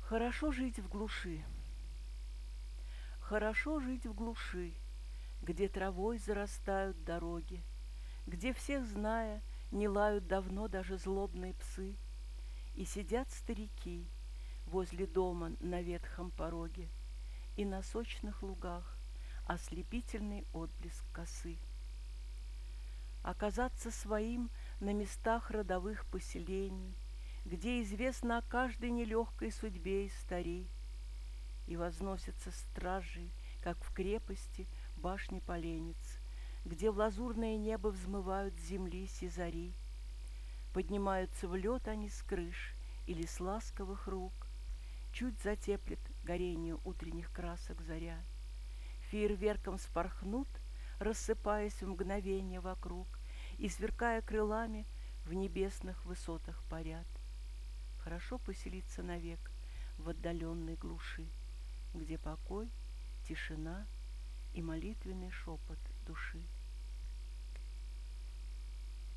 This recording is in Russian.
Хорошо жить в глуши. Хорошо жить в глуши, где травой зарастают дороги, где, всех зная, не лают давно даже злобные псы, и сидят старики возле дома на ветхом пороге, и на сочных лугах ослепительный отблеск косы. Оказаться своим на местах родовых поселений, где известно о каждой нелегкой судьбе из старей, и возносятся стражи, как в крепости башни поленниц, где в лазурное небо взмывают с земли сизари. Поднимаются в лед они с крыш или с ласковых рук, чуть затеплет горение утренних красок заря. Фейерверком вспорхнут, рассыпаясь в мгновение вокруг, и, сверкая крылами, в небесных высотах парят. Хорошо поселиться навек в отдаленной глуши, где покой, тишина и молитвенный шепот души.